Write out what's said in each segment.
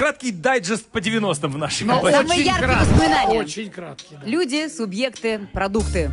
краткий дайджест по 90-м в нашей Но компании. самые яркие краткий, воспоминания. Очень краткий. Да. Люди, субъекты, продукты.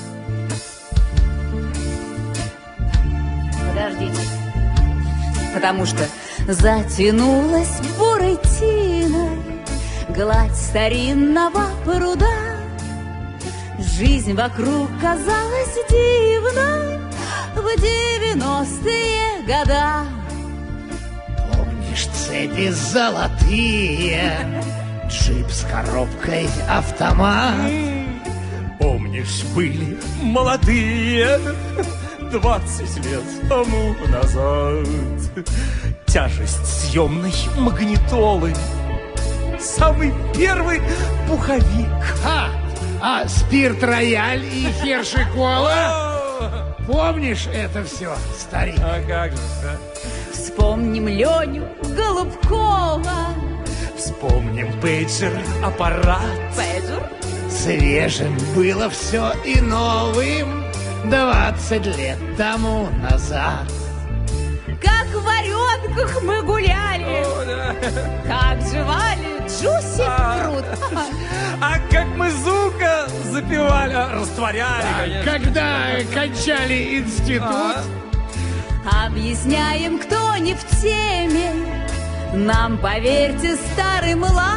Подождите. Потому что затянулась бурой тиной гладь старинного пруда. Жизнь вокруг казалась дивной в 90-е года. Помнишь цепи золотые, джип с коробкой автомат? Помнишь, были молодые 20 лет тому назад. Тяжесть съемной магнитолы, самый первый пуховик. А спирт рояль и херши-кола? Помнишь это все, старик? А как же, да? Вспомним Леню Голубкова. Вспомним пейджер, аппарат. Пейджер. Свежим было все и новым 20 лет тому назад. Как в варенках мы гуляли, как жевали джуси фрут. А как мы звука запивали, растворяли, конечно. Когда кончали институт, Объясняем, кто не в теме, нам, поверьте, старый млад.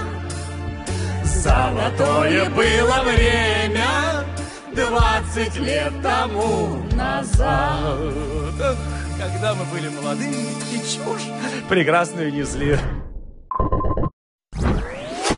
Золотое было время 20 лет тому назад, когда мы были молодыми и чушь прекрасную несли.